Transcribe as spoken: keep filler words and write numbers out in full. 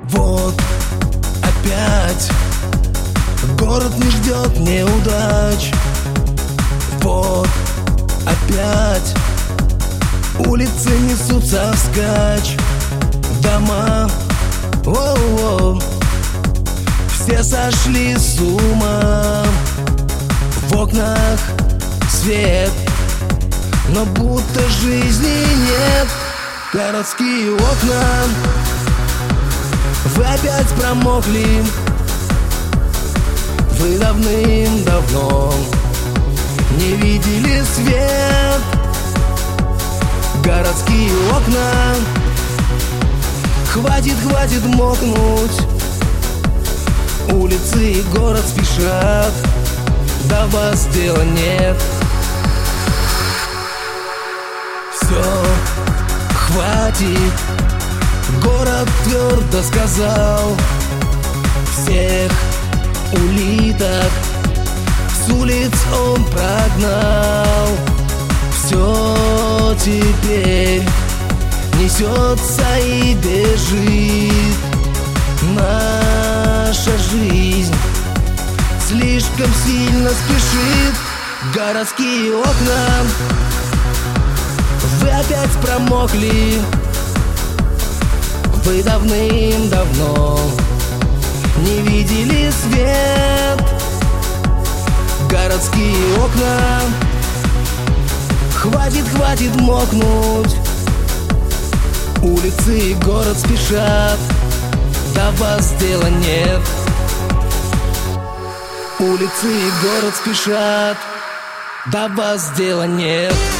Вот опять город не ждет неудач. Вот опять улицы несутся вскачь. Дома, воу-воу, все сошли с ума. В окнах свет, но будто жизни нет. Городские окна, вы опять промокли. Вы давным-давно не видели свет. Городские окна, хватит, хватит мокнуть. Улицы и город спешат, до вас дела нет. Все, хватит, город твердо сказал. Всех улиток с улиц он прогнал. Все теперь несется и бежит. Наша жизнь слишком сильно спешит. Городские окна, вы опять промокли. Вы давным-давно не видели свет. Городские окна, хватит, хватит мокнуть. Улицы и город спешат, до вас дела нет. Улицы и город спешат, до вас дела нет.